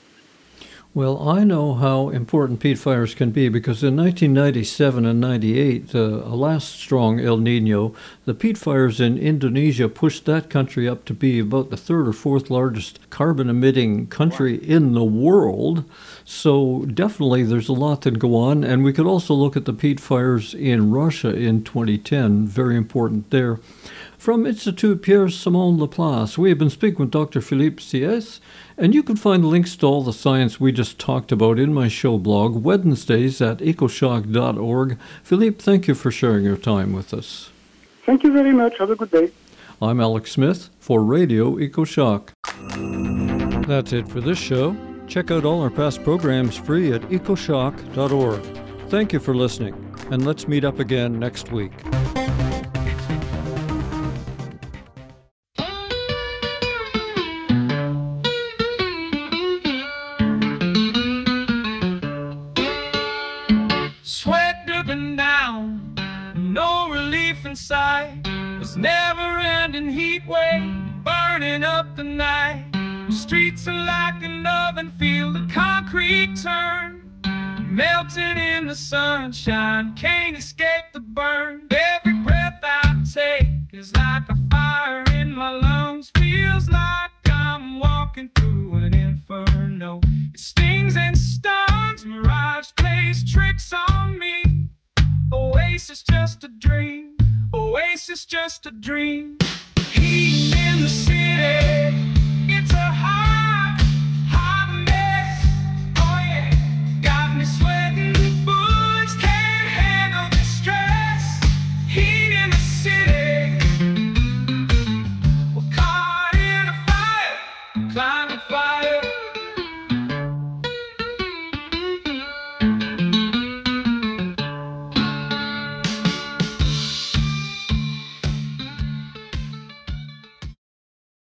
Well, I know how important peat fires can be because in 1997 and 98, a last strong El Niño, the peat fires in Indonesia pushed that country up to be about the third or fourth largest carbon-emitting country in the world. So definitely there's a lot that go on. And we could also look at the peat fires in Russia in 2010, very important there. From Institut Pierre-Simon Laplace, we have been speaking with Dr. Philippe Sieyès, and you can find links to all the science we just talked about in my show blog, Wednesdays at ecoshock.org. Philippe, thank you for sharing your time with us. Thank you very much. Have a good day. I'm Alex Smith for Radio EcoShock. That's it for this show. Check out all our past programs free at ecoshock.org. Thank you for listening, and let's meet up again next week. This never-ending heat wave burning up the night. Streets are like an oven, feel the concrete turn. Melting in the sunshine, can't escape the burn. Every breath I take is like a fire in my lungs. Feels like I'm walking through an inferno. It stings and stuns, mirage plays tricks on me. Oasis just a dream. Oasis just a dream.